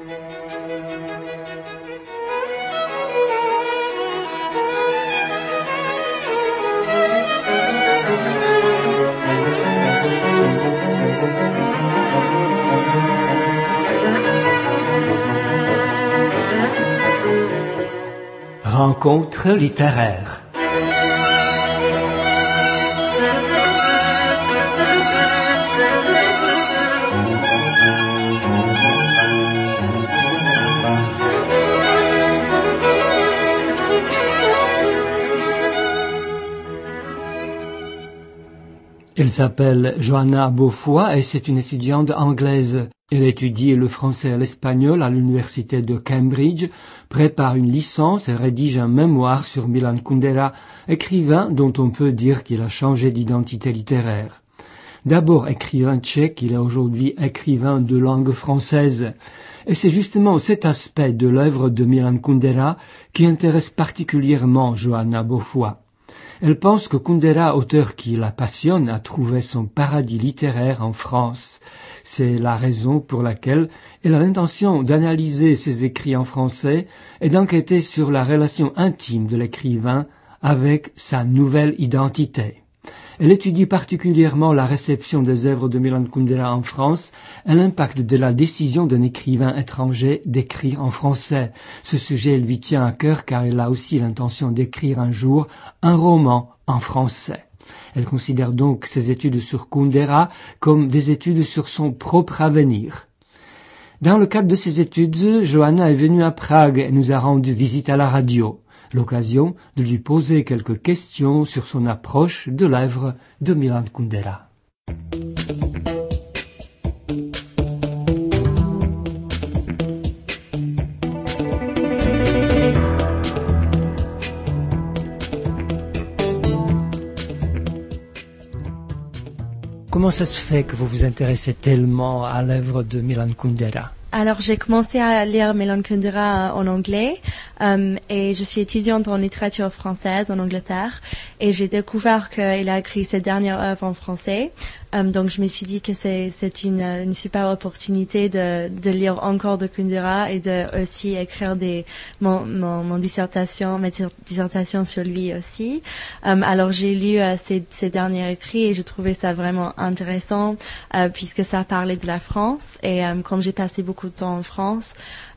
Rencontre littéraire. Elle s'appelle Johanna Beaufoy et c'est une étudiante anglaise. Elle étudie le français et l'espagnol à l'université de Cambridge, prépare une licence et rédige un mémoire sur Milan Kundera, écrivain dont on peut dire qu'il a changé d'identité littéraire. D'abord écrivain tchèque, il est aujourd'hui écrivain de langue française. Et c'est justement cet aspect de l'œuvre de Milan Kundera qui intéresse particulièrement Johanna Beaufoy. Elle pense que Kundera, auteur qui la passionne, a trouvé son paradis littéraire en France. C'est la raison pour laquelle elle a l'intention d'analyser ses écrits en français et d'enquêter sur la relation intime de l'écrivain avec sa nouvelle identité. Elle étudie particulièrement la réception des œuvres de Milan Kundera en France et l'impact de la décision d'un écrivain étranger d'écrire en français. Ce sujet lui tient à cœur car elle a aussi l'intention d'écrire un jour un roman en français. Elle considère donc ses études sur Kundera comme des études sur son propre avenir. Dans le cadre de ces études, Johanna est venue à Prague et nous a rendu visite à la radio. L'occasion de lui poser quelques questions sur son approche de l'œuvre de Milan Kundera. Comment ça se fait que vous vous intéressez tellement à l'œuvre de Milan Kundera? Alors, j'ai commencé à lire Milan Kundera en anglais et je suis étudiante en littérature française en Angleterre et j'ai découvert qu'il a écrit ses dernières œuvres en français. Donc, je me suis dit que c'est une super opportunité de lire encore de Kundera et de aussi écrire ma dissertation sur lui aussi. Alors, j'ai lu ses derniers écrits et j'ai trouvé ça vraiment intéressant puisque ça parlait de la France et comme j'ai passé beaucoup de temps en France,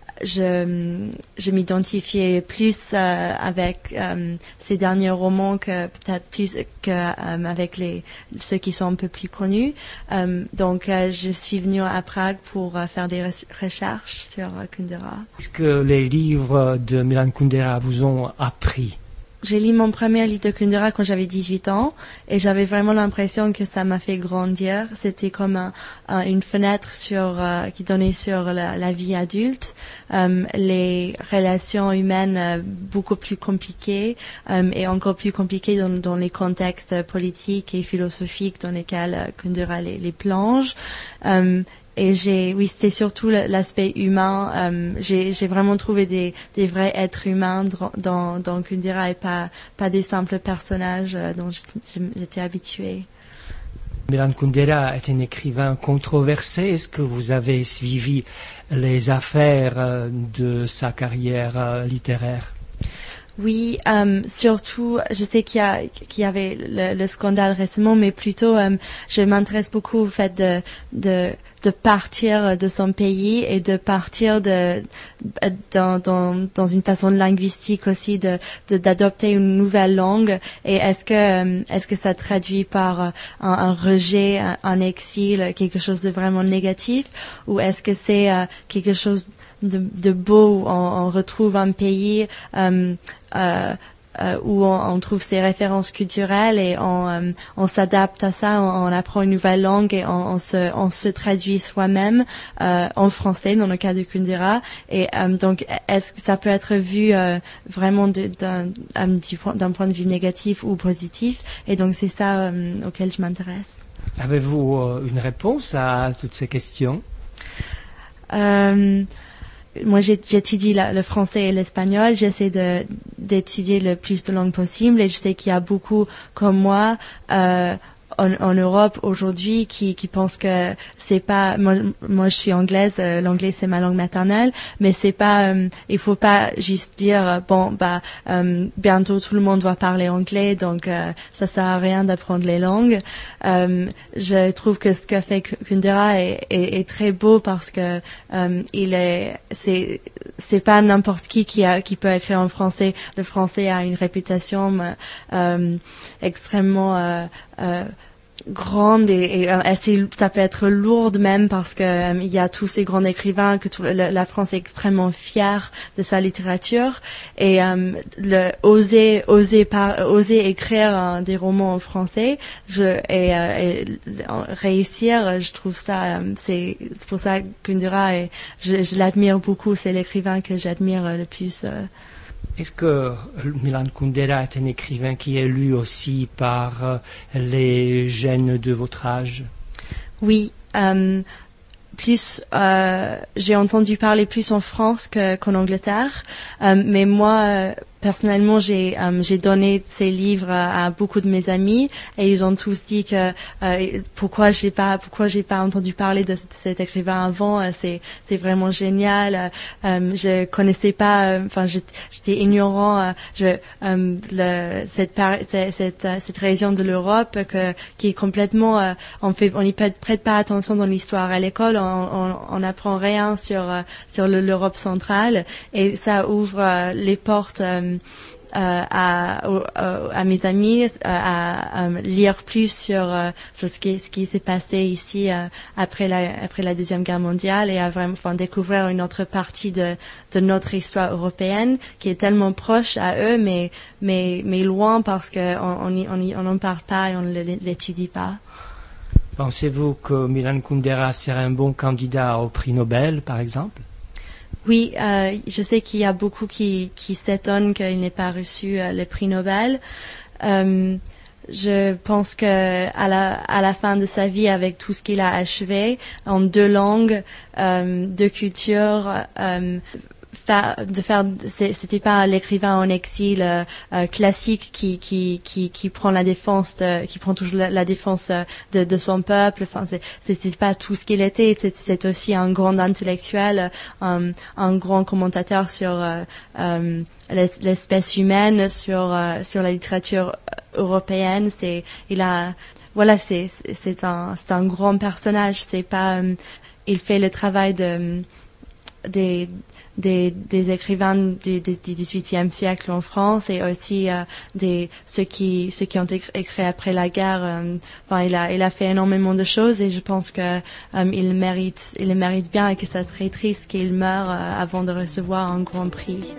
je m'identifiais plus avec ces derniers romans que peut-être plus que avec ceux qui sont un peu plus connus. Donc je suis venue à Prague pour faire des recherches sur Kundera. Est-ce que les livres de Milan Kundera vous ont appris? J'ai lu mon premier livre de Kundera quand j'avais 18 ans et j'avais vraiment l'impression que ça m'a fait grandir. C'était comme une fenêtre qui donnait sur la vie adulte, les relations humaines beaucoup plus compliquées et encore plus compliquées dans les contextes politiques et philosophiques dans lesquels Kundera les plonge. Et c'était surtout l'aspect humain. J'ai vraiment trouvé des vrais êtres humains dans Kundera et pas des simples personnages dont j'étais habituée. Milan Kundera est un écrivain controversé. Est-ce que vous avez suivi les affaires de sa carrière littéraire? Oui, surtout, je sais qu'il y avait le scandale récemment, mais plutôt, je m'intéresse beaucoup au fait de partir de son pays et de partir dans une façon linguistique aussi d'adopter une nouvelle langue. Et est-ce que ça traduit par un rejet, un exil, quelque chose de vraiment négatif, ou est-ce que c'est quelque chose de beau où on retrouve un pays où on trouve ses références culturelles et on s'adapte à ça, on apprend une nouvelle langue et on se traduit soi-même en français dans le cas de Kundera. Et donc, est-ce que ça peut être vu vraiment d'un point de vue négatif ou positif? Et donc, c'est ça auquel je m'intéresse. Avez-vous une réponse à toutes ces questions? Moi, j'étudie le français et l'espagnol. J'essaie d'étudier le plus de langues possible et je sais qu'il y a beaucoup comme moi en Europe aujourd'hui qui pensent que c'est pas moi je suis anglaise, l'anglais c'est ma langue maternelle, mais c'est pas il faut pas juste dire bientôt tout le monde doit parler anglais, donc ça sert à rien d'apprendre les langues. Je trouve que ce qu'a fait Kundera est très beau parce que c'est pas n'importe qui peut écrire en français. Le français a une réputation extrêmement grande et ça peut être lourde même parce que il y a tous ces grands écrivains que la France est extrêmement fière de sa littérature et oser écrire des romans en français et réussir, je trouve ça c'est pour ça que Kundera je l'admire beaucoup, c'est l'écrivain que j'admire le plus. Est-ce que Milan Kundera est un écrivain qui est lu aussi par les jeunes de votre âge? Oui, plus j'ai entendu parler plus en France qu'en Angleterre, mais moi personnellement j'ai donné ces livres à beaucoup de mes amis et ils ont tous dit que pourquoi j'ai pas entendu parler de cet écrivain avant, c'est vraiment génial. Je connaissais pas, j'étais ignorant cette région de l'Europe qui est complètement on y prête pas attention dans l'histoire à l'école, on apprend rien sur l'Europe centrale et ça ouvre les portes à mes amis à lire plus sur ce qui s'est passé ici après la Deuxième Guerre mondiale et à vraiment découvrir une autre partie de notre histoire européenne qui est tellement proche à eux mais loin parce que on n'en parle pas et on ne l'étudie pas. Pensez-vous que Milan Kundera serait un bon candidat au prix Nobel, par exemple? Oui, je sais qu'il y a beaucoup qui s'étonnent qu'il n'ait pas reçu le prix Nobel. Je pense que à la fin de sa vie, avec tout ce qu'il a achevé en 2 langues, 2 cultures, c'était pas l'écrivain en exil classique qui prend la défense qui prend toujours la défense de son peuple. C'était pas tout ce qu'il était. C'est aussi un grand intellectuel, un grand commentateur sur l'espèce humaine, sur la littérature européenne. C'est un grand personnage. C'est pas il fait le travail des écrivains du XVIIIe siècle en France et aussi ceux qui ont écrit après la guerre. Il a fait énormément de choses et je pense que il le mérite bien et que ça serait triste qu'il meure avant de recevoir un grand prix.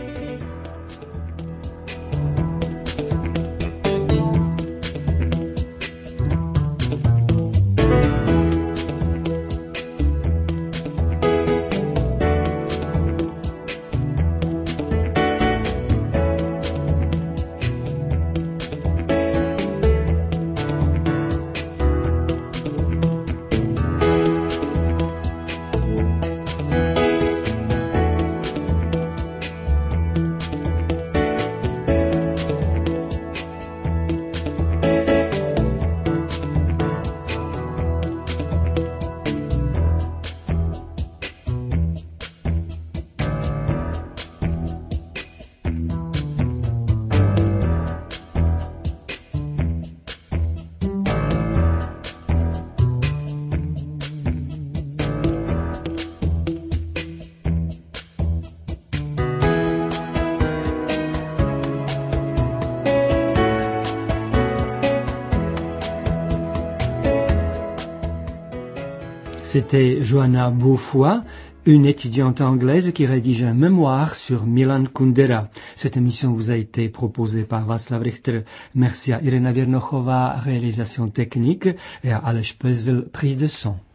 C'était Joanna Beaufoy, une étudiante anglaise qui rédige un mémoire sur Milan Kundera. Cette émission vous a été proposée par Václav Richter. Merci à Irena Vernochová, réalisation technique, et à Aleš Pezel, prise de son.